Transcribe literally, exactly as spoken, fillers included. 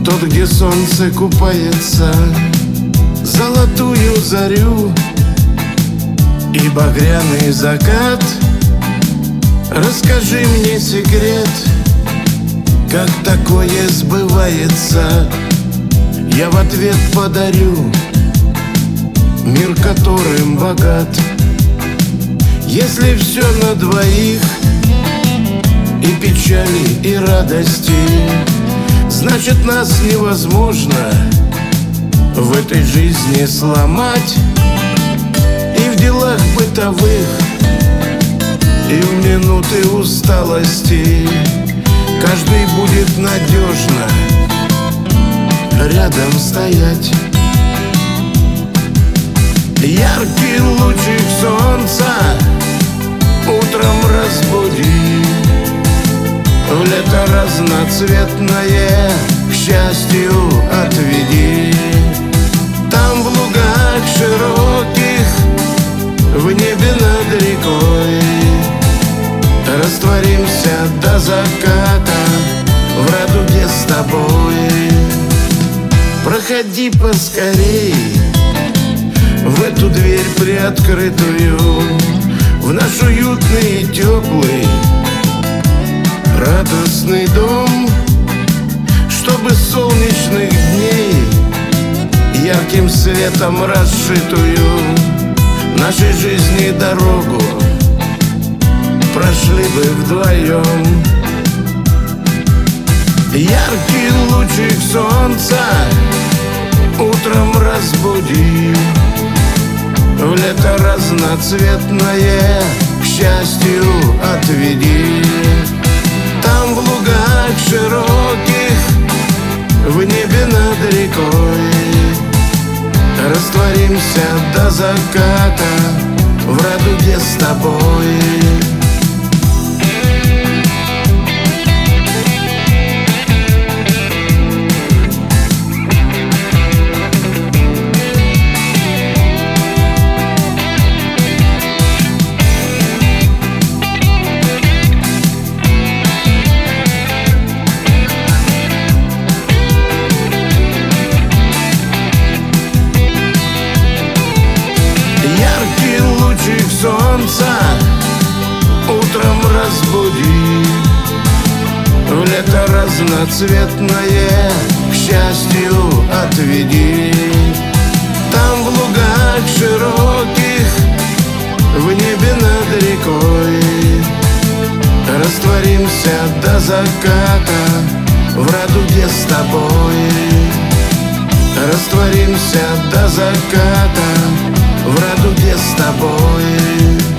Тот, где солнце купается, золотую зарю и багряный закат. Расскажи мне секрет, как такое сбывается. Я в ответ подарю мир, которым богат. Если все на двоих, и печали, и радости, значит, нас невозможно в этой жизни сломать. И в делах бытовых, и в минуты усталости каждый будет надежно рядом стоять. Яркий лучик солнца утром разбуди, в лето разноцветное к счастью отведи. Там в лугах широких, в небе над рекой растворимся до заката в радуге с тобой. Проходи поскорей в эту дверь приоткрытую, в наш уютный и теплый радостный дом, чтобы солнечных дней ярким светом расшитую нашей жизни дорогу прошли бы вдвоем. Яркий лучик солнца утром разбуди, в лето разноцветное к счастью отведи. Там в лугах широких, в небе над рекой растворимся до заката в радуге с тобой. Солнца утром разбуди, в лето разноцветное к счастью отведи. Там в лугах широких, в небе над рекой растворимся до заката в радуге с тобой. Растворимся до заката в радуге с тобой.